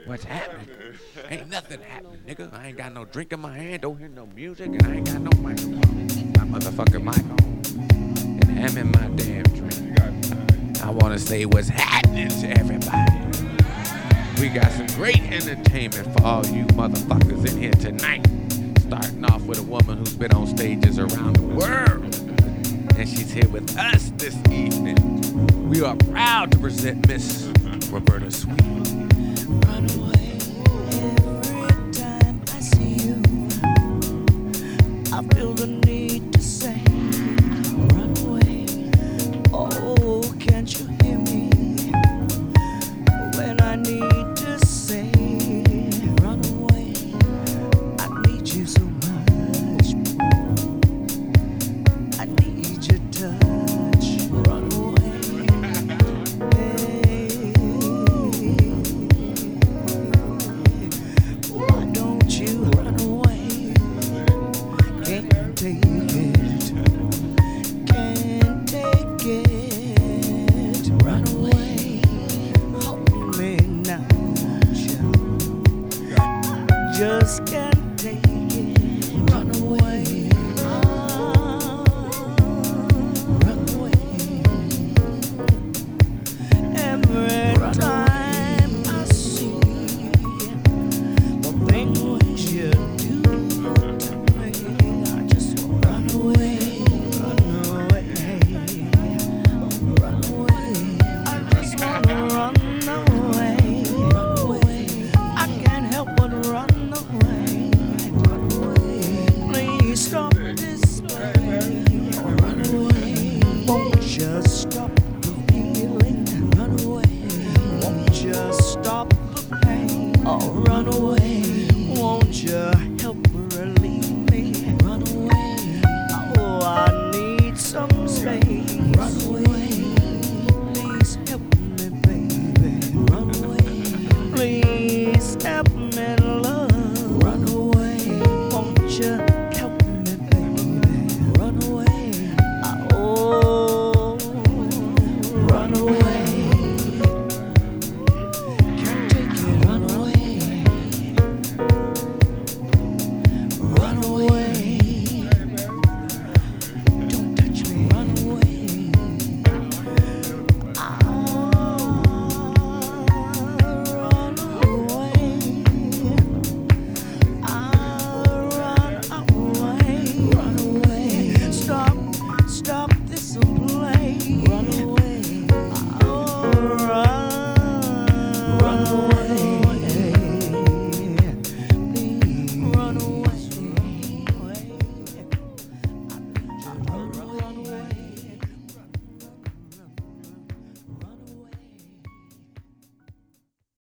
What's happening? Ain't nothing happening, nigga. I ain't got no drink in my hand, don't hear no music, and I ain't got no microphone. My motherfucking mic on. And I'm in my damn drink. I wanna say what's happening to everybody. We got some great entertainment for all you motherfuckers in here tonight. Starting off with a woman who's been on stages around the world. And she's here with us this evening. We are proud to present Miss Roberta Sweet. Run away every time I see you. I feel the need to say, run away. Oh, can't you hear me when I need to say, run away. I need you so much. I need your touch. Run away. Why don't you run away? Can't take it. Can't take it. Run away. Hold me now, won't you? Just can't take it. Run away. Run away. Every time I see the things you do to me, I just run away, run away, run away. I just wanna run away, run away. I can't help but run away, run away. Please stop this pain, run away. Won't you stop the feeling? Run away. Won't you stop the pain? Oh, run away.